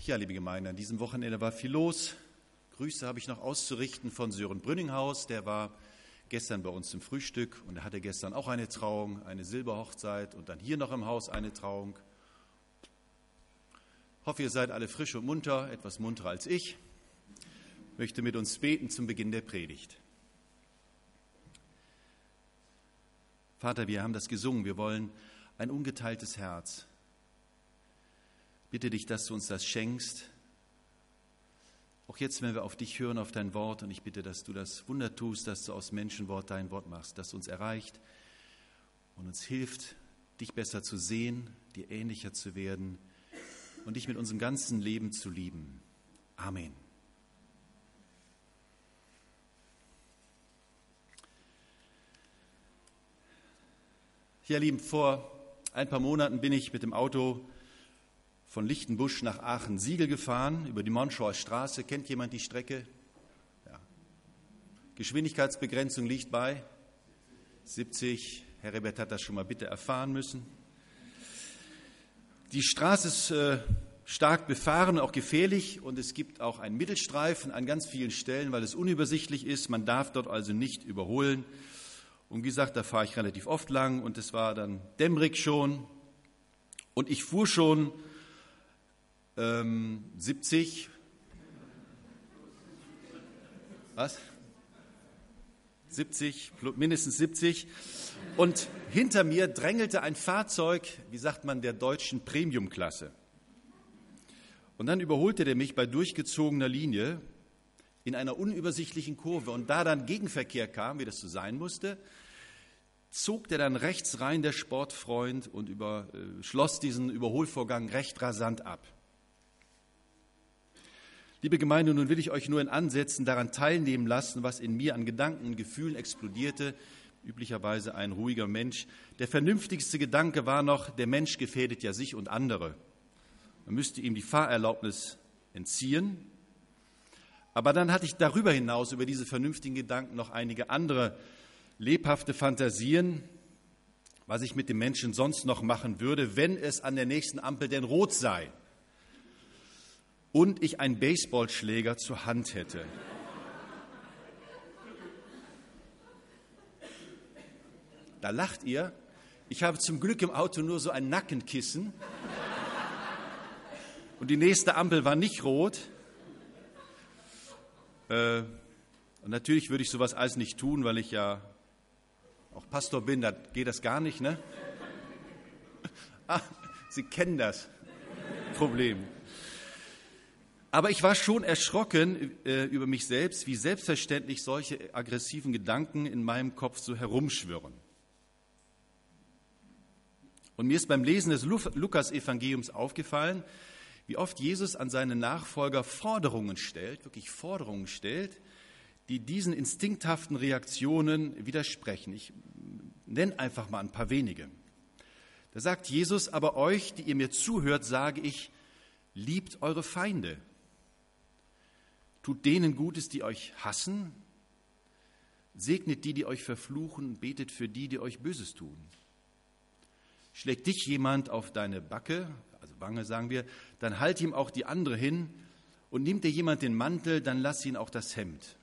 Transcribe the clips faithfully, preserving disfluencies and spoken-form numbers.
Ja, liebe Gemeinde, an diesem Wochenende war viel los. Grüße habe ich noch auszurichten von Sören Brünninghaus. Der war gestern bei uns zum Frühstück und er hatte gestern auch eine Trauung, eine Silberhochzeit und dann hier noch im Haus eine Trauung. Ich hoffe, ihr seid alle frisch und munter, etwas munterer als ich. Ich möchte mit uns beten zum Beginn der Predigt. Vater, wir haben das gesungen, wir wollen ein ungeteiltes Herz. Bitte dich, dass du uns das schenkst. Auch jetzt, wenn wir auf dich hören, auf dein Wort, und ich bitte, dass du das Wunder tust, dass du aus Menschenwort dein Wort machst, das uns erreicht und uns hilft, dich besser zu sehen, dir ähnlicher zu werden und dich mit unserem ganzen Leben zu lieben. Amen. Ja, Lieben, vor ein paar Monaten bin ich mit dem Auto von Lichtenbusch nach Aachen-Siegel gefahren, über die Monschauer Straße. Kennt jemand die Strecke? Ja. Geschwindigkeitsbegrenzung liegt bei siebzig. Herr Rebert hat das schon mal bitte erfahren müssen. Die Straße ist äh, stark befahren, auch gefährlich, und es gibt auch einen Mittelstreifen an ganz vielen Stellen, weil es unübersichtlich ist. Man darf dort also nicht überholen. Und wie gesagt, da fahre ich relativ oft lang, und es war dann dämmerig schon. Und ich fuhr schon ähm, siebzig. Was? siebzig, mindestens siebzig. Und hinter mir drängelte ein Fahrzeug, wie sagt man, der deutschen Premiumklasse. Und dann überholte der mich bei durchgezogener Linie in einer unübersichtlichen Kurve. Und da dann Gegenverkehr kam, wie das so sein musste, zog der dann rechts rein, der Sportfreund, und über, äh, schloss diesen Überholvorgang recht rasant ab. Liebe Gemeinde, nun will ich euch nur in Ansätzen daran teilnehmen lassen, was in mir an Gedanken und Gefühlen explodierte. Üblicherweise ein ruhiger Mensch. Der vernünftigste Gedanke war noch, der Mensch gefährdet ja sich und andere. Man müsste ihm die Fahrerlaubnis entziehen. Aber dann hatte ich darüber hinaus, über diese vernünftigen Gedanken, noch einige andere lebhafte Fantasien, was ich mit dem Menschen sonst noch machen würde, wenn es an der nächsten Ampel denn rot sei und ich einen Baseballschläger zur Hand hätte. Da lacht ihr. Ich habe zum Glück im Auto nur so ein Nackenkissen und die nächste Ampel war nicht rot. Äh, und natürlich würde ich sowas alles nicht tun, weil ich ja auch Pastor bin, da geht das gar nicht, ne? Ah, Sie kennen das Problem. Aber ich war schon erschrocken äh, über mich selbst, wie selbstverständlich solche aggressiven Gedanken in meinem Kopf so herumschwirren. Und mir ist beim Lesen des Lukas-Evangeliums aufgefallen, wie oft Jesus an seine Nachfolger Forderungen stellt, wirklich Forderungen stellt, die diesen instinkthaften Reaktionen widersprechen. Ich nenne einfach mal ein paar wenige. Da sagt Jesus, aber euch, die ihr mir zuhört, sage ich, liebt eure Feinde. Tut denen Gutes, die euch hassen. Segnet die, die euch verfluchen, betet für die, die euch Böses tun. Schlägt dich jemand auf deine Backe, also Wange sagen wir, dann halt ihm auch die andere hin, und nimmt dir jemand den Mantel, dann lass ihn auch das Hemd.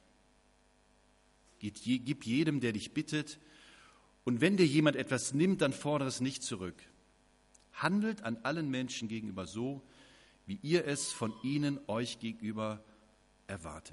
Gib jedem, der dich bittet, und wenn dir jemand etwas nimmt, dann fordere es nicht zurück. Handelt an allen Menschen gegenüber so, wie ihr es von ihnen euch gegenüber erwartet.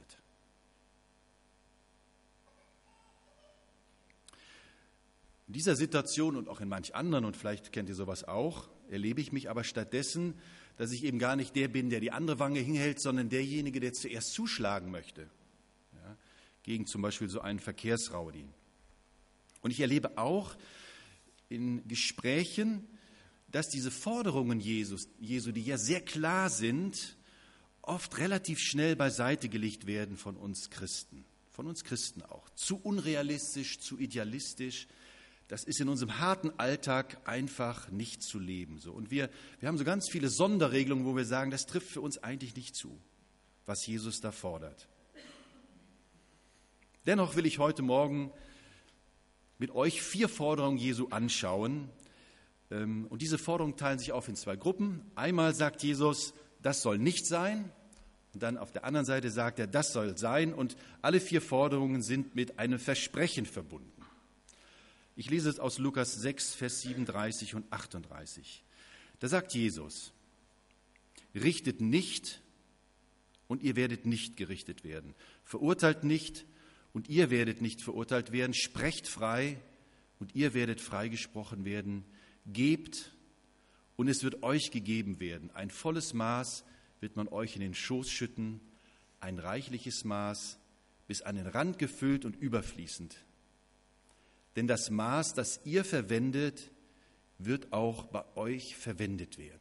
In dieser Situation und auch in manch anderen, und vielleicht kennt ihr sowas auch, erlebe ich mich aber stattdessen, dass ich eben gar nicht der bin, der die andere Wange hinhält, sondern derjenige, der zuerst zuschlagen möchte. Ja, gegen zum Beispiel so einen Verkehrsraudi. Und ich erlebe auch in Gesprächen, dass diese Forderungen Jesus, Jesu, die ja sehr klar sind, oft relativ schnell beiseite gelegt werden von uns Christen. Von uns Christen auch. Zu unrealistisch, zu idealistisch. Das ist in unserem harten Alltag einfach nicht zu leben. So. Und wir, wir haben so ganz viele Sonderregelungen, wo wir sagen, das trifft für uns eigentlich nicht zu, was Jesus da fordert. Dennoch will ich heute Morgen mit euch vier Forderungen Jesu anschauen. Und diese Forderungen teilen sich auf in zwei Gruppen. Einmal sagt Jesus, das soll nicht sein. Und dann auf der anderen Seite sagt er, das soll sein. Und alle vier Forderungen sind mit einem Versprechen verbunden. Ich lese es aus Lukas sechs, Vers siebenunddreißig und achtunddreißig. Da sagt Jesus, richtet nicht und ihr werdet nicht gerichtet werden. Verurteilt nicht und ihr werdet nicht verurteilt werden. Sprecht frei und ihr werdet freigesprochen werden. Gebt und es wird euch gegeben werden. Ein volles Maß wird man euch in den Schoß schütten, ein reichliches Maß, bis an den Rand gefüllt und überfließend. Denn das Maß, das ihr verwendet, wird auch bei euch verwendet werden.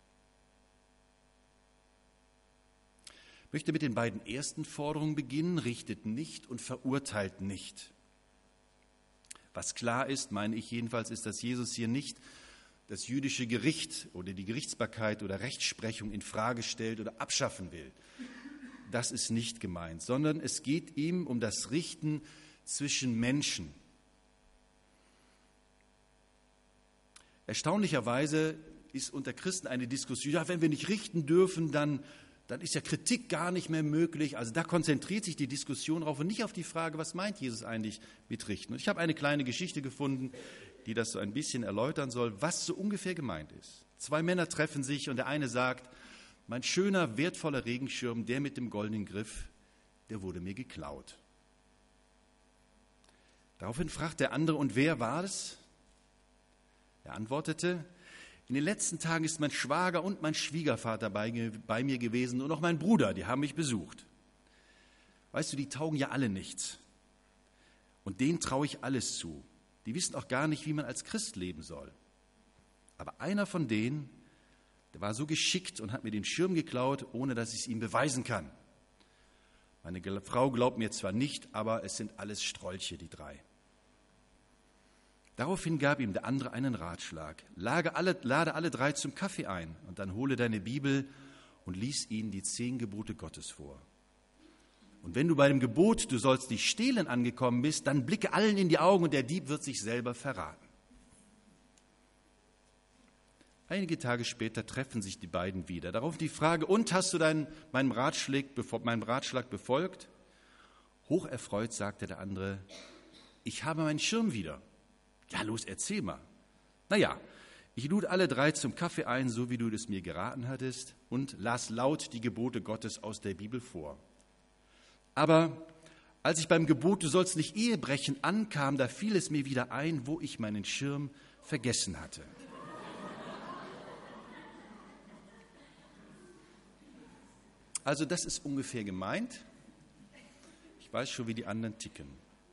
Ich möchte mit den beiden ersten Forderungen beginnen, richtet nicht und verurteilt nicht. Was klar ist, meine ich jedenfalls, ist, dass Jesus hier nicht das jüdische Gericht oder die Gerichtsbarkeit oder Rechtsprechung in Frage stellt oder abschaffen will. Das ist nicht gemeint, sondern es geht ihm um das Richten zwischen Menschen. Erstaunlicherweise ist unter Christen eine Diskussion, ja, wenn wir nicht richten dürfen, dann, dann ist ja Kritik gar nicht mehr möglich. Also da konzentriert sich die Diskussion darauf und nicht auf die Frage, was meint Jesus eigentlich mit richten. Und ich habe eine kleine Geschichte gefunden, die das so ein bisschen erläutern soll, was so ungefähr gemeint ist. Zwei Männer treffen sich und der eine sagt, mein schöner, wertvoller Regenschirm, der mit dem goldenen Griff, der wurde mir geklaut. Daraufhin fragt der andere, und wer war es? Er antwortete, in den letzten Tagen ist mein Schwager und mein Schwiegervater bei, bei mir gewesen und auch mein Bruder, die haben mich besucht. Weißt du, die taugen ja alle nichts. Und denen traue ich alles zu. Die wissen auch gar nicht, wie man als Christ leben soll. Aber einer von denen, der war so geschickt und hat mir den Schirm geklaut, ohne dass ich es ihm beweisen kann. Meine Frau glaubt mir zwar nicht, aber es sind alles Strolche, die drei. Daraufhin gab ihm der andere einen Ratschlag. Lade alle, lade alle drei zum Kaffee ein und dann hole deine Bibel und lies ihnen die zehn Gebote Gottes vor. Und wenn du bei dem Gebot, du sollst nicht stehlen, angekommen bist, dann blicke allen in die Augen und der Dieb wird sich selber verraten. Einige Tage später treffen sich die beiden wieder. Darauf die Frage, und hast du deinen, meinen, Ratschlag, meinen Ratschlag befolgt? Hocherfreut sagte der andere, ich habe meinen Schirm wieder. Ja, los, erzähl mal. Naja, ich lud alle drei zum Kaffee ein, so wie du es mir geraten hattest, und las laut die Gebote Gottes aus der Bibel vor. Aber als ich beim Gebot, du sollst nicht Ehe brechen, ankam, da fiel es mir wieder ein, wo ich meinen Schirm vergessen hatte. Also das ist ungefähr gemeint. Ich weiß schon, wie die anderen ticken.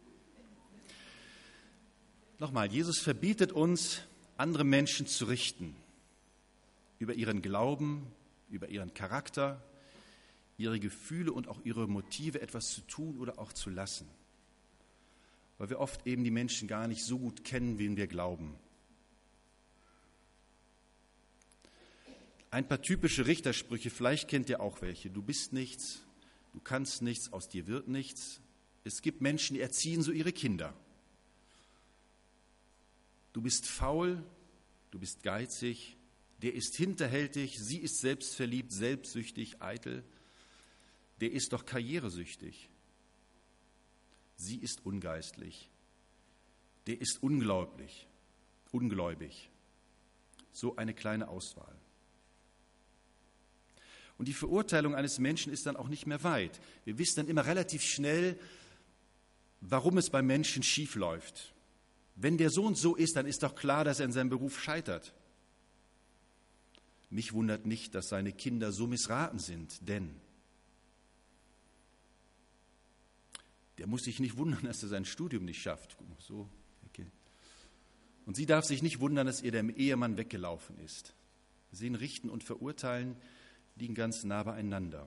Nochmal, Jesus verbietet uns, andere Menschen zu richten, über ihren Glauben, über ihren Charakter, ihre Gefühle und auch ihre Motive, etwas zu tun oder auch zu lassen. Weil wir oft eben die Menschen gar nicht so gut kennen, wen wir glauben. Ein paar typische Richtersprüche, vielleicht kennt ihr auch welche. Du bist nichts, du kannst nichts, aus dir wird nichts. Es gibt Menschen, die erziehen so ihre Kinder. Du bist faul, du bist geizig, der ist hinterhältig, sie ist selbstverliebt, selbstsüchtig, eitel. Der ist doch karrieresüchtig. Sie ist ungeistlich. Der ist unglaublich, ungläubig. So eine kleine Auswahl. Und die Verurteilung eines Menschen ist dann auch nicht mehr weit. Wir wissen dann immer relativ schnell, warum es beim Menschen schief läuft. Wenn der so und so ist, dann ist doch klar, dass er in seinem Beruf scheitert. Mich wundert nicht, dass seine Kinder so missraten sind, denn der muss sich nicht wundern, dass er sein Studium nicht schafft. So, okay. Und sie darf sich nicht wundern, dass ihr der Ehemann weggelaufen ist. Wir sehen, richten und verurteilen liegen ganz nah beieinander.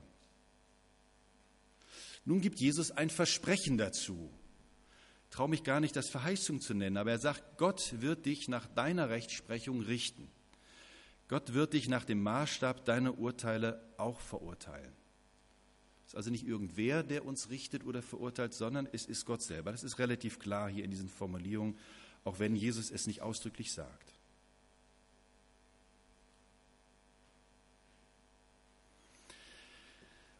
Nun gibt Jesus ein Versprechen dazu. Ich traue mich gar nicht, das Verheißung zu nennen, aber er sagt, Gott wird dich nach deiner Rechtsprechung richten. Gott wird dich nach dem Maßstab deiner Urteile auch verurteilen. Es ist also nicht irgendwer, der uns richtet oder verurteilt, sondern es ist Gott selber. Das ist relativ klar hier in diesen Formulierungen, auch wenn Jesus es nicht ausdrücklich sagt.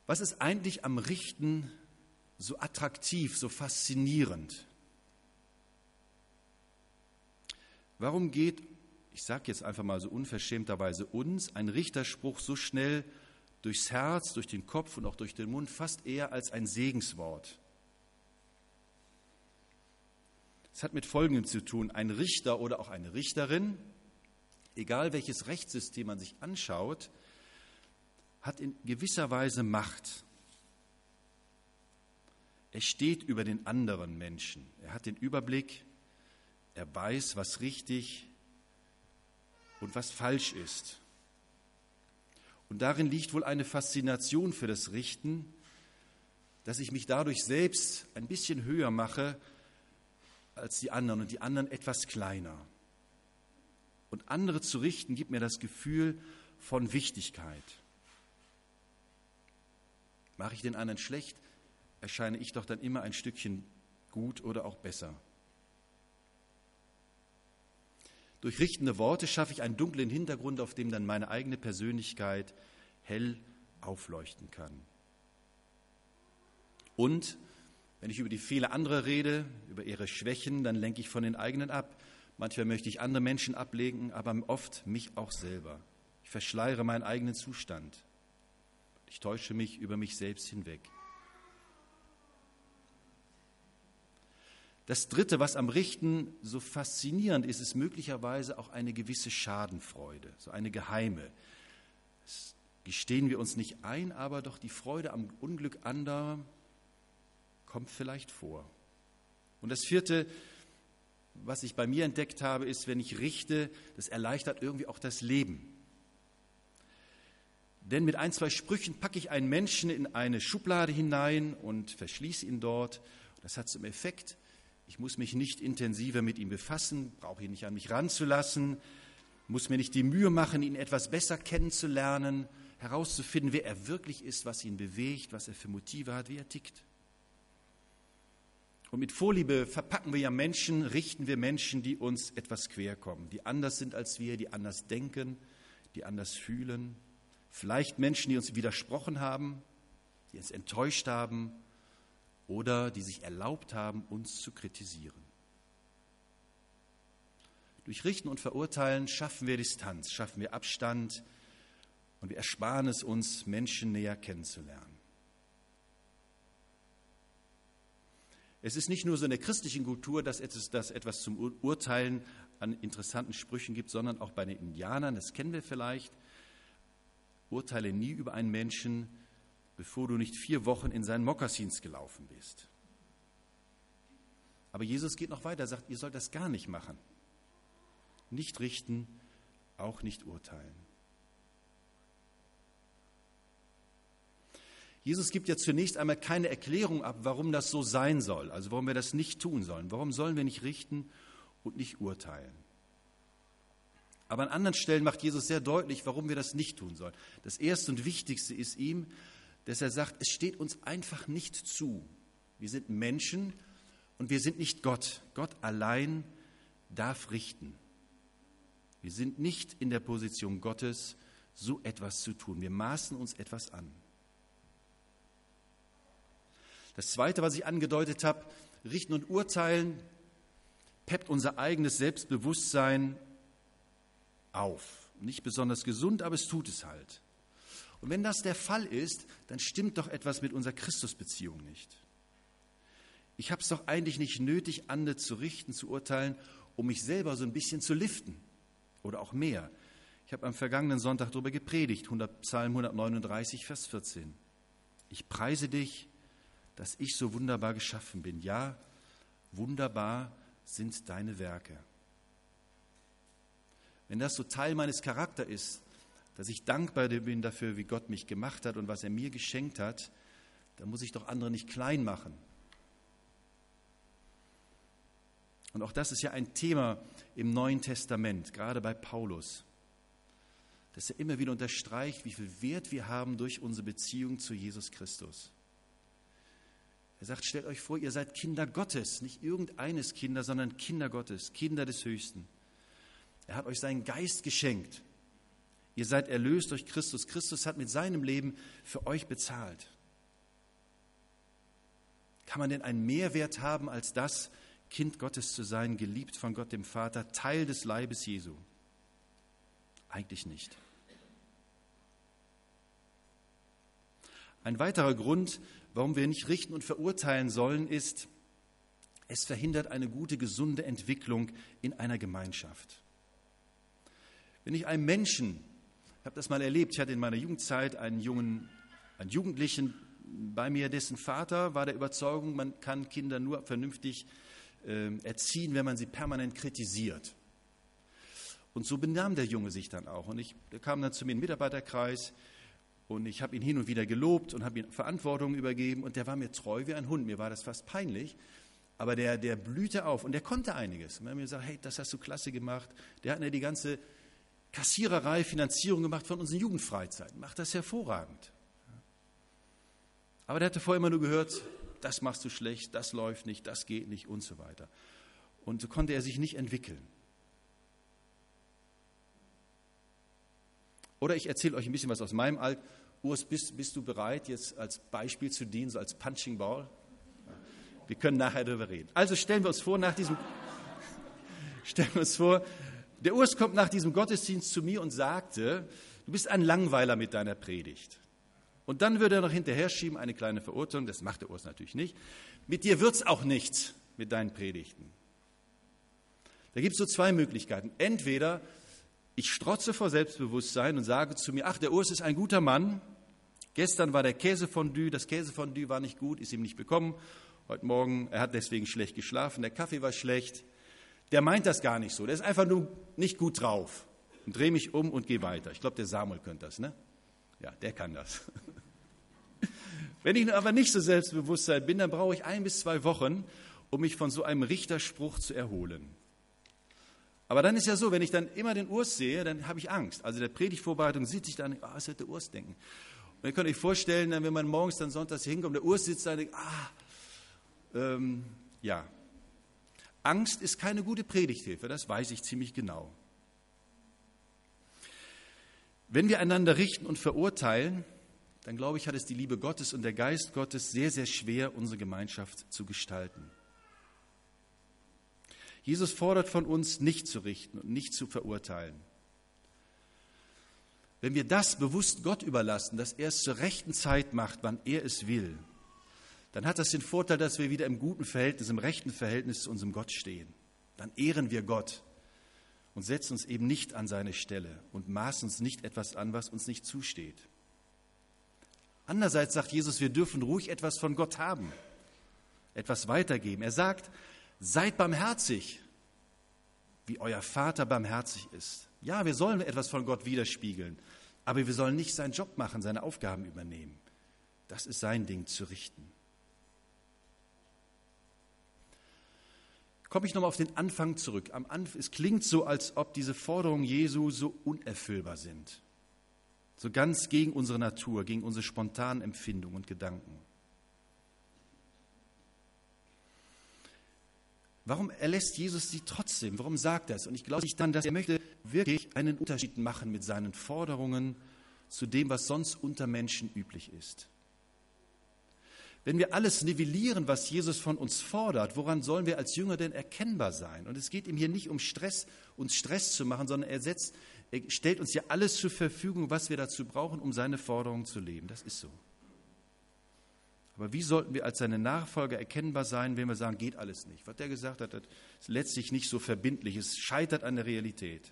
Was ist eigentlich am Richten so attraktiv, so faszinierend? Warum geht, ich sage jetzt einfach mal so unverschämterweise uns, ein Richterspruch so schnell durchs Herz, durch den Kopf und auch durch den Mund, fast eher als ein Segenswort? Es hat mit Folgendem zu tun: Ein Richter oder auch eine Richterin, egal welches Rechtssystem man sich anschaut, hat in gewisser Weise Macht. Er steht über den anderen Menschen. Er hat den Überblick, er weiß, was richtig und was falsch ist. Und darin liegt wohl eine Faszination für das Richten, dass ich mich dadurch selbst ein bisschen höher mache als die anderen und die anderen etwas kleiner. Und andere zu richten, gibt mir das Gefühl von Wichtigkeit. Mache ich den anderen schlecht, erscheine ich doch dann immer ein Stückchen gut oder auch besser. Durch richtende Worte schaffe ich einen dunklen Hintergrund, auf dem dann meine eigene Persönlichkeit hell aufleuchten kann. Und wenn ich über die Fehler anderer rede, über ihre Schwächen, dann lenke ich von den eigenen ab. Manchmal möchte ich andere Menschen ablenken, aber oft mich auch selber. Ich verschleiere meinen eigenen Zustand. Ich täusche mich über mich selbst hinweg. Das Dritte, was am Richten so faszinierend ist, ist möglicherweise auch eine gewisse Schadenfreude, so eine geheime. Das gestehen wir uns nicht ein, aber doch die Freude am Unglück anderer kommt vielleicht vor. Und das Vierte, was ich bei mir entdeckt habe, ist, wenn ich richte, das erleichtert irgendwie auch das Leben. Denn mit ein, zwei Sprüchen packe ich einen Menschen in eine Schublade hinein und verschließe ihn dort. Das hat zum Effekt, ich muss mich nicht intensiver mit ihm befassen, brauche ihn nicht an mich ranzulassen, muss mir nicht die Mühe machen, ihn etwas besser kennenzulernen, herauszufinden, wer er wirklich ist, was ihn bewegt, was er für Motive hat, wie er tickt. Und mit Vorliebe verpacken wir ja Menschen, richten wir Menschen, die uns etwas quer kommen, die anders sind als wir, die anders denken, die anders fühlen. Vielleicht Menschen, die uns widersprochen haben, die uns enttäuscht haben oder die sich erlaubt haben, uns zu kritisieren. Durch Richten und Verurteilen schaffen wir Distanz, schaffen wir Abstand und wir ersparen es uns, Menschen näher kennenzulernen. Es ist nicht nur so in der christlichen Kultur, dass es dass etwas zum Urteilen an interessanten Sprüchen gibt, sondern auch bei den Indianern, das kennen wir vielleicht. Urteile nie über einen Menschen, bevor du nicht vier Wochen in seinen Mokassins gelaufen bist. Aber Jesus geht noch weiter, sagt, ihr sollt das gar nicht machen. Nicht richten, auch nicht urteilen. Jesus gibt ja zunächst einmal keine Erklärung ab, warum das so sein soll, also warum wir das nicht tun sollen. Warum sollen wir nicht richten und nicht urteilen? Aber an anderen Stellen macht Jesus sehr deutlich, warum wir das nicht tun sollen. Das Erste und Wichtigste ist ihm, dass er sagt, es steht uns einfach nicht zu. Wir sind Menschen und wir sind nicht Gott. Gott allein darf richten. Wir sind nicht in der Position Gottes, so etwas zu tun. Wir maßen uns etwas an. Das Zweite, was ich angedeutet habe, richten und urteilen, peppt unser eigenes Selbstbewusstsein auf. Nicht besonders gesund, aber es tut es halt. Und wenn das der Fall ist, dann stimmt doch etwas mit unserer Christusbeziehung nicht. Ich habe es doch eigentlich nicht nötig, andere zu richten, zu urteilen, um mich selber so ein bisschen zu liften oder auch mehr. Ich habe am vergangenen Sonntag darüber gepredigt, Psalm hundertneununddreißig, Vers vierzehn. Ich preise dich, dass ich so wunderbar geschaffen bin. Ja, wunderbar sind deine Werke. Wenn das so Teil meines Charakters ist, dass ich dankbar bin dafür, wie Gott mich gemacht hat und was er mir geschenkt hat, dann muss ich doch andere nicht klein machen. Und auch das ist ja ein Thema im Neuen Testament, gerade bei Paulus, dass er immer wieder unterstreicht, wie viel Wert wir haben durch unsere Beziehung zu Jesus Christus. Er sagt, stellt euch vor, ihr seid Kinder Gottes, nicht irgendeines Kinder, sondern Kinder Gottes, Kinder des Höchsten. Er hat euch seinen Geist geschenkt. Ihr seid erlöst durch Christus. Christus hat mit seinem Leben für euch bezahlt. Kann man denn einen Mehrwert haben, als das, Kind Gottes zu sein, geliebt von Gott dem Vater, Teil des Leibes Jesu? Eigentlich nicht. Ein weiterer Grund, warum wir nicht richten und verurteilen sollen, ist, es verhindert eine gute, gesunde Entwicklung in einer Gemeinschaft. Wenn ich einem Menschen, ich habe das mal erlebt, ich hatte in meiner Jugendzeit einen jungen, einen Jugendlichen bei mir, dessen Vater war der Überzeugung, man kann Kinder nur vernünftig äh, erziehen, wenn man sie permanent kritisiert. Und so benahm der Junge sich dann auch. Und ich, der kam dann zu mir in den Mitarbeiterkreis und ich habe ihn hin und wieder gelobt und habe ihm Verantwortung übergeben und der war mir treu wie ein Hund. Mir war das fast peinlich, aber der, der blühte auf und der konnte einiges. Und er hat mir gesagt, hey, das hast du klasse gemacht. Der hat mir die ganze Kassiererei, Finanzierung gemacht von unseren Jugendfreizeiten. Macht das hervorragend. Aber der hatte vorher immer nur gehört, das machst du schlecht, das läuft nicht, das geht nicht und so weiter. Und so konnte er sich nicht entwickeln. Oder ich erzähle euch ein bisschen was aus meinem Alt. Urs, bist, bist du bereit, jetzt als Beispiel zu dienen, so als Punching Ball? Wir können nachher darüber reden. Also stellen wir uns vor, nach diesem, stellen wir uns vor, der Urs kommt nach diesem Gottesdienst zu mir und sagte, du bist ein Langweiler mit deiner Predigt. Und dann würde er noch hinterher schieben, eine kleine Verurteilung, das macht der Urs natürlich nicht. Mit dir wird es auch nichts mit deinen Predigten. Da gibt es so zwei Möglichkeiten. Entweder ich strotze vor Selbstbewusstsein und sage zu mir, ach, der Urs ist ein guter Mann. Gestern war der Käsefondue, das Käsefondue war nicht gut, ist ihm nicht bekommen. Heute Morgen, er hat deswegen schlecht geschlafen, der Kaffee war schlecht. Der meint das gar nicht so, der ist einfach nur nicht gut drauf. Und drehe mich um und gehe weiter. Ich glaube, der Samuel könnte das, ne? Ja, der kann das. Wenn ich aber nicht so selbstbewusst bin, dann brauche ich ein bis zwei Wochen, um mich von so einem Richterspruch zu erholen. Aber dann ist ja so, wenn ich dann immer den Urs sehe, dann habe ich Angst. Also der Predigtvorbereitung sitze ich da und denke, ah, was wird der Urs denken? Und ihr könnt euch vorstellen, wenn man morgens dann sonntags hier hinkommt, der Urs sitzt da und denkt, ah, ähm, ja. Angst ist keine gute Predigthilfe, das weiß ich ziemlich genau. Wenn wir einander richten und verurteilen, dann glaube ich, hat es die Liebe Gottes und der Geist Gottes sehr, sehr schwer, unsere Gemeinschaft zu gestalten. Jesus fordert von uns, nicht zu richten und nicht zu verurteilen. Wenn wir das bewusst Gott überlassen, dass er es zur rechten Zeit macht, wann er es will, dann hat das den Vorteil, dass wir wieder im guten Verhältnis, im rechten Verhältnis zu unserem Gott stehen. Dann ehren wir Gott und setzen uns eben nicht an seine Stelle und maßen uns nicht etwas an, was uns nicht zusteht. Andererseits sagt Jesus, wir dürfen ruhig etwas von Gott haben, etwas weitergeben. Er sagt, seid barmherzig, wie euer Vater barmherzig ist. Ja, wir sollen etwas von Gott widerspiegeln, aber wir sollen nicht seinen Job machen, seine Aufgaben übernehmen. Das ist sein Ding, zu richten. Komme ich nochmal auf den Anfang zurück. Am Anfang, es klingt so, als ob diese Forderungen Jesu so unerfüllbar sind. So ganz gegen unsere Natur, gegen unsere spontanen Empfindungen und Gedanken. Warum erlässt Jesus sie trotzdem? Warum sagt er es? Und ich glaube nicht dann, dass er möchte wirklich einen Unterschied machen mit seinen Forderungen zu dem, was sonst unter Menschen üblich ist. Wenn wir alles nivellieren, was Jesus von uns fordert, woran sollen wir als Jünger denn erkennbar sein? Und es geht ihm hier nicht um Stress, uns Stress zu machen, sondern er, setzt, er stellt uns ja alles zur Verfügung, was wir dazu brauchen, um seine Forderungen zu leben. Das ist so. Aber wie sollten wir als seine Nachfolger erkennbar sein, wenn wir sagen, geht alles nicht? Was der gesagt hat, ist letztlich nicht so verbindlich. Es scheitert an der Realität.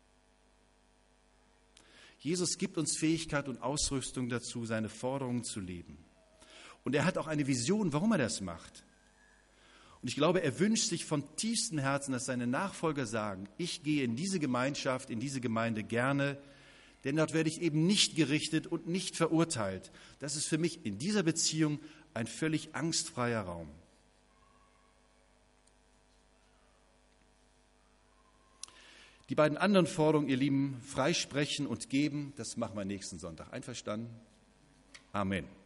Jesus gibt uns Fähigkeit und Ausrüstung dazu, seine Forderungen zu leben. Und er hat auch eine Vision, warum er das macht. Und ich glaube, er wünscht sich von tiefstem Herzen, dass seine Nachfolger sagen, ich gehe in diese Gemeinschaft, in diese Gemeinde gerne, denn dort werde ich eben nicht gerichtet und nicht verurteilt. Das ist für mich in dieser Beziehung ein völlig angstfreier Raum. Die beiden anderen Forderungen, ihr Lieben, freisprechen und geben, das machen wir nächsten Sonntag. Einverstanden? Amen.